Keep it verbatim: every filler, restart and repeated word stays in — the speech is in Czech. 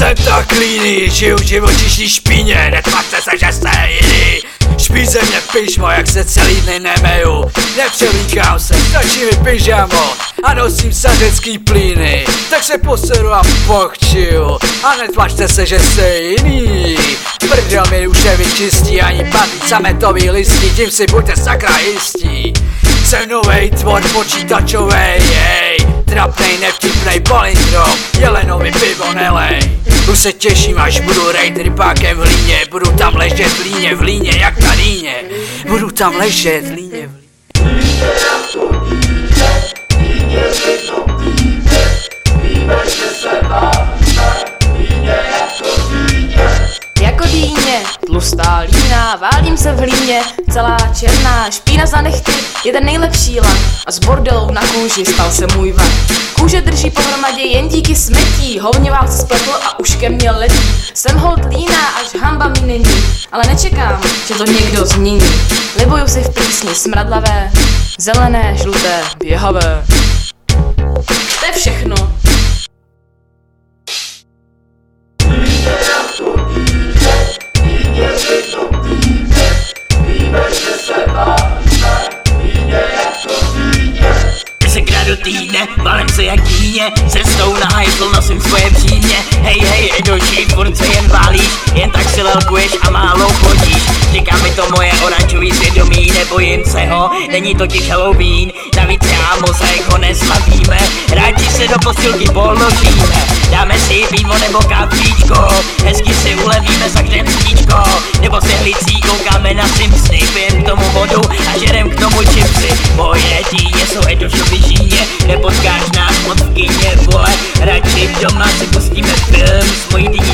Jsem tak líný, žiju v živočišní špíně, netvařte se, že jste jiný. Špí ze mě pyšmo, jak se celý dny nemeju. Nepřevlíkám se, stačí mi pyžamo a nosím sařecký plíny. Tak se poseru a pochčiju a netvařte se, že jste jiný. Prdel mi už nevyčistí ani patý sametový listí, tím si buďte sakra jistí. Jsem novej tvor počítačovej, jej. Trapnej, nevtipnej palindrom, jelenovi pivo nelej. Už se těším, až budu rejt rybákem v líně. Budu tam ležet v líně, v líně jak na líně. Budu tam ležet v líně, v líně. Líně jak to dítě, líně všechno víte. Víme, že se válíme, líně jak to dítě. Jako dýně, tlustá lína, válím se v hlíně, celá černá, špína za nechty je ten nejlepší lak a z bordelů na kůži stal se můj vak. Kůže drží pohromadě jen díky smetí, hovňovák se spletl a už ke mně letí. Jsem hold líná, až hamba mi není, ale nečekám, že to někdo změní. Libuju si v plísni smradlavé, zelené, žluté, běhavé. To je všechno. Líně jak to dítě, líně všechno víte. Víme, že se válíme, líně jak to dítě. Desetkrát do týdne, valem se jak dýně, cestou na hajzl nosím svoje přímě. Hej hej, edočí, furt se jen válíš, jen tak si lelkuješ a málo chodíš. Říká mi to moje oranžový svědomí, nebojím se ho, není totiž Halloween. Navíc já mozaik ho neslavíme, rádi se do posilky položíme. Dáme si pivo nebo kafíčko, hezky si ulevíme za křemstíčko. Nebo se hlicí, koukáme na Simpsony, pijem k tomu vodu a žerem k tomu čipsy. Moje dýně jsou edošovy žíně, nepotkáš nás moc v kyně, vole. Radši doma si pustíme film s mojí dýně.